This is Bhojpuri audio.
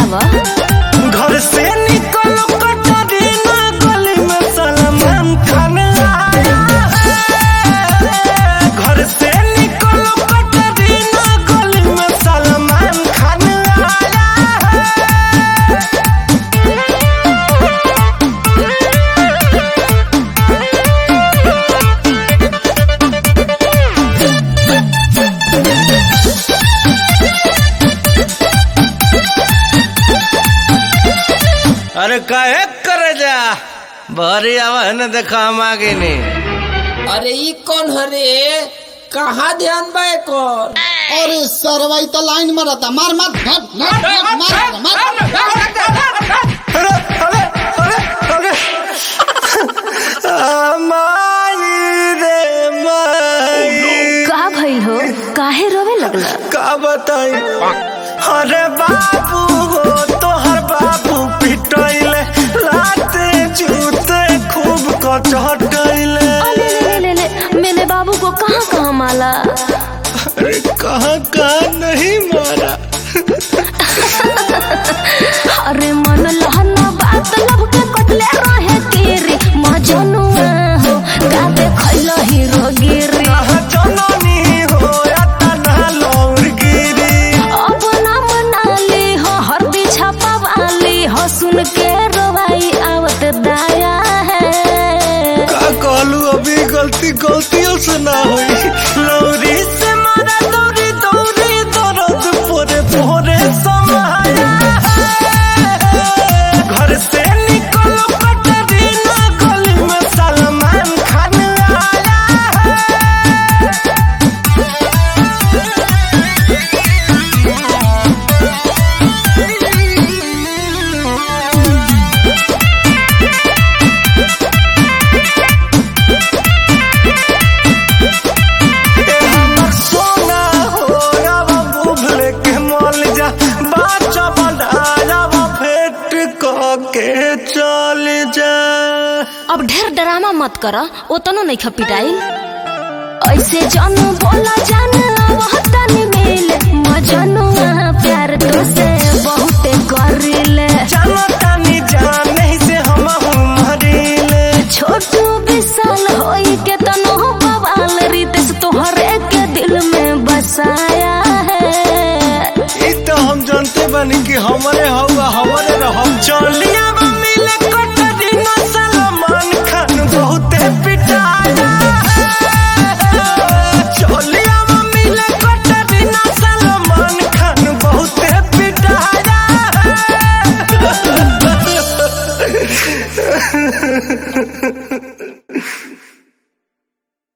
बतावा। घर से निकलो कटरीना गली में सलमान खान आया है। घर से निकलो कटरीना गली में सलमान खान आया अरे काहे करे जा भरी आवाज देखा हम आगे नहीं। अरे ई कौन हरे कहाँ ध्यान बा कर। अरे सरवाई तो लाइन में रहता मार मार अरे अरे अरे अरे माई रे माई का भइल हो, काहे रोवे लगला? का बताई। अरे बाबू हो तोहर बाबू पिटैले लाते जूते खूब कचटैले। ले मैंने बाबू को कहाँ कहाँ माला। अरे कहाँ कहाँ नहीं मारा। अरे मन लहना बात लब के कटले रहे केरी मजनुआ हो का देखैला हीरो गिरी। जननी हो तना लौर गिरी। अब ना मनाली हो हरदी छापा वाली हो सुन के रोवाई आवत दाया है। का कहलू अभी गलतियों से ना हुई। लौरी से मारा दौरी दौरी दर्द पोरे पोरे समाया है। घर से निकलो कटरीना गली में सलमान खान आया सोना हो अब बुभले के मल जा बाचा बनाया फेट के चल जा। अब ढेर ड्रामा मत कर, ओतनो नहीं खपिटाई। ऐसे जानू बोला जाना वतन मिले मजनुआ प्यार तो से बहुते करिले। जानतानी जाने से हम मरिले। छोटू विशाल होई के तनो बवाल रितेश तोहरे के दिल में बसाया है। ई तो हम जानते बानी कि हमारे हवा हमारे रहम। चलिया मिले कटरीना सलमान खान बहुते पिटाया है। चलिया मिले कटरीना सलमान खान बहुते पिटाया है।